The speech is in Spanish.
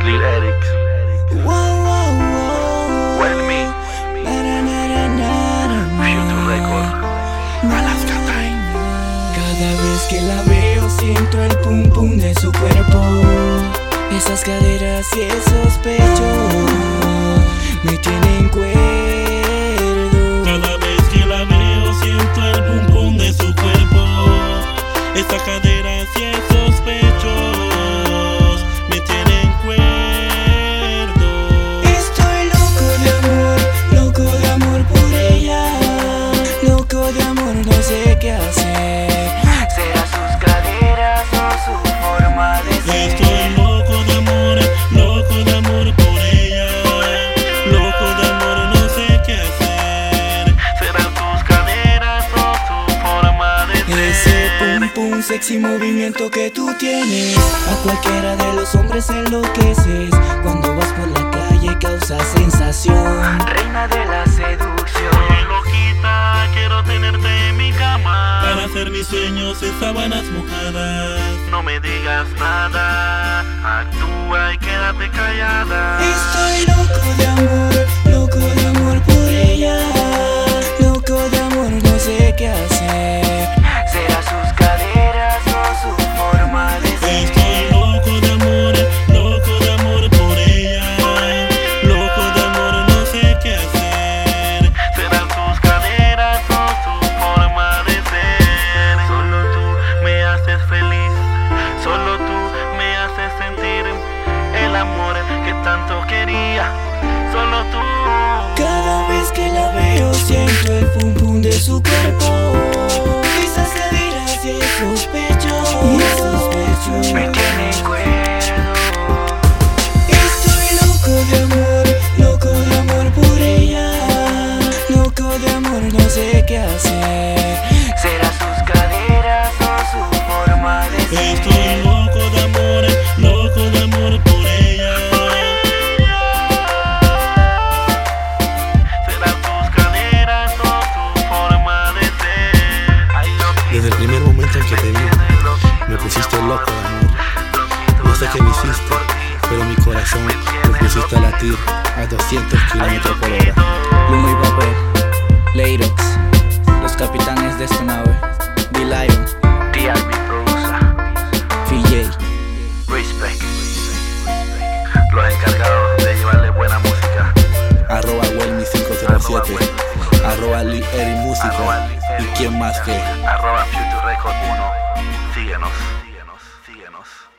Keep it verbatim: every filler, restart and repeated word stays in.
Lil Eric. Wow, wow, wow. Well Me. Na, na, na, na, na. Future Record. Alaska Time. Cada vez que la veo siento el pum pum de su cuerpo, esas caderas y esos pechos me tienen cuerdo. Cada vez que la veo siento el pum pum de su cuerpo, esas caderas y esos pechos me tienen cuerdo. Estoy loco de amor, loco de amor por ella, loco de amor, no sé qué hacer. ¿Será sus caderas o su forma de ser? Estoy loco de amor, loco de amor por ella, loco de amor, no sé qué hacer. Serán tus caderas o su forma de ser. Ese pum pum sexy movimiento que tú tienes, a cualquiera de los hombres enloqueces. Cuando vas por la calle causa sensación, Reina de la seducción. Oye, loquita, quiero tenerte en mi cama. Para hacer mis sueños en sábanas mojadas. No me digas nada, actúa y quédate callada. estoy loco de amor, loco de amor por ella, loco de amor, no sé qué hacer. Será sus caderas o su forma de ser. Estoy loco de amor, loco de amor por ella, loco de amor, no sé qué hacer. Serán sus caderas o su forma de ser. Solo tú me haces feliz, solo tú me haces sentir el amor que tanto quería. Solo tú. Cada vez que la veo siento el pum pum de su cuerpo, esas caderas y esos pechos, y esos pechos Me tienen cuerdo. Estoy loco de amor, loco de amor por ella, loco de amor, no sé qué hacer. Será sus caderas o su forma de ser. Estoy loco de amor, loco de amor por ella. Serán tus caderas o su forma de ser. Ay, loquito, Desde el primer momento en que te vi, me pusiste loco de amor. No sé qué me hiciste, pero mi corazón lo pusiste a latir a doscientos kilómetros por hora. Lumo y Papel, Leirox, los capitanes de esta nave, D-Lion, T R B Producer, V J. Respect. Los encargados de llevarle buena música. Arroba Welmy cinco cero siete, arroba Lil Eric Música, Arroba Lil y Eric. quién más que Arroba Future Record uno. Síguenos, síguenos, síguenos.